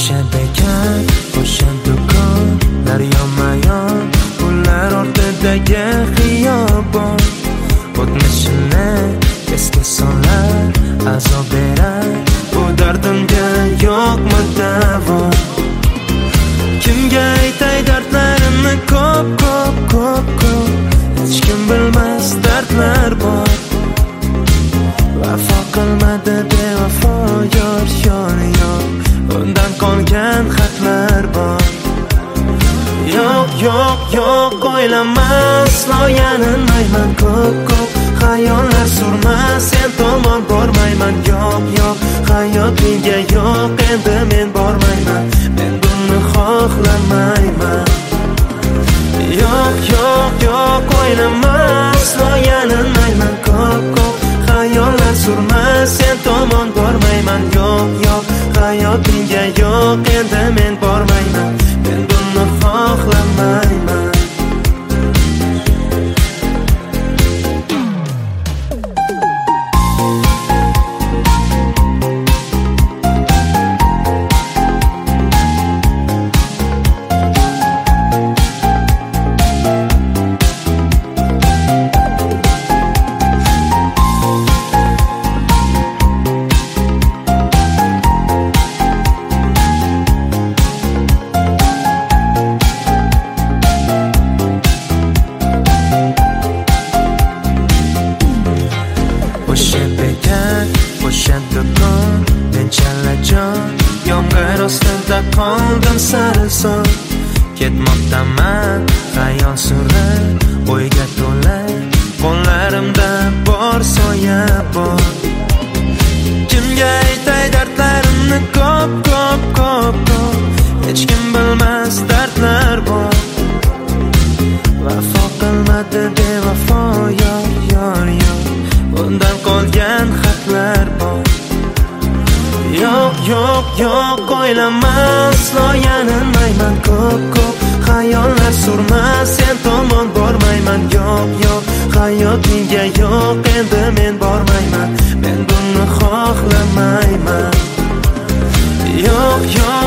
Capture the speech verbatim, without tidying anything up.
O'sha bekat, o'sha do'konlar yonma-yon, ular ortidagi xiyobon o'tmishini esga solar, azob berar, bu dardimga yo'qmi davo? Kimga aytay dardlarimni ko'p, ko'p, ko'p, ko'p, hech kim bilmas dardlar bor. Vafo qilmadi bevafo yor, yor, yor, undan qolgan xatlar bor. Yo'q, yo'q, yo'q, o'ylamas, loyaninmayman ko'p, ko'p, xayollar surmas, sen tomon bormayman. Yo'q, yo'q, hayot menga yo'q, endi men bormayman, men buni xohlamayman. Yo'q, yo'q, yo'q, o'ylamas, loyaninmayman ko'p, ko'p, xayollar surmas, sen tomon bormayman. Yo'q, yo'q, hayot menga yo'q, endi men bormayman, men buni xohlamayman. O'sha bekat, o'sha do'kon, men chalajon, yomg'ir ostida qoldim sarson. Ketmoqdaman xayol surib, o'yga to'la, qo'llarimda bor soya bor. Kimga aytay dardlarimni ko'p, ko'p, ko'p, ko'p, hech kim bilmas dardlar bor. Vafo qilmadi bevafo yor, yor, yor, undan qolgan xatlar bor. Yo'q, yo'q, yo'q, o'ylamas, loyaninmayman ko'p, ko'p, xayollar surmas, sen tomon bormayman. Yo'q, yo'q, hayot menga yo'q, endi men bormayman, men buni xohlamayman. Yo'q, yo'q,